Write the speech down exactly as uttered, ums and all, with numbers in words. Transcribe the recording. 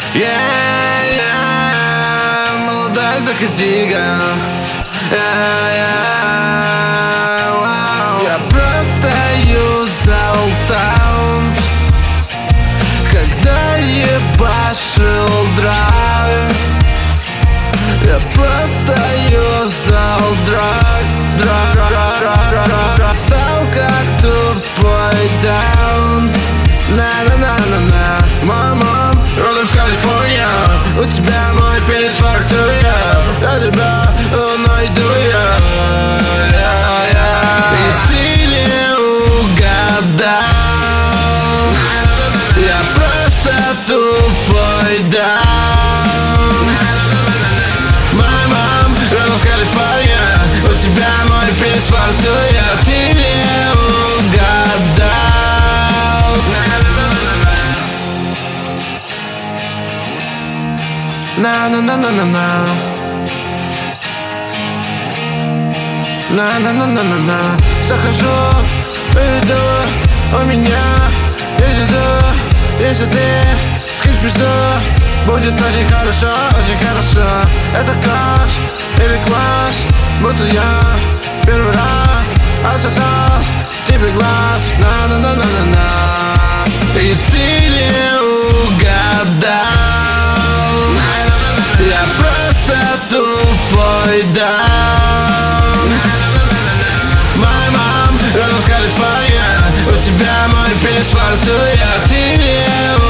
Yeah, yeah, молодая заказига. Yeah, yeah, wow. Я просто юзал таунт, когда ебашил драйв. Я просто юзал драг, драг, драг, драг, драг, драг. Стал как тупой даун. На-на-на-на-на. Мама, родом с Калифорнии. У тебя мой пенис фартуя. Я тебя найду я, я, я. И ты не угадал. Я просто тупой даун. My mom, родом с Калифорнии. У тебя мой пенис фартуя. Ты не угадал. На-на-на-на-на-на. На-на-на-на-на-на. Захожу, иду, у меня есть еда. Если ты скажешь пизду, будет очень хорошо, очень хорошо. Это класс или класс, будто я первый раз отсосал тебе глаз. На-на-на-на-на-на. И ты не угадал. Я просто тупой даун. My mom, родом с Калифорнии. У тебя мой пенис фартуя. Ты не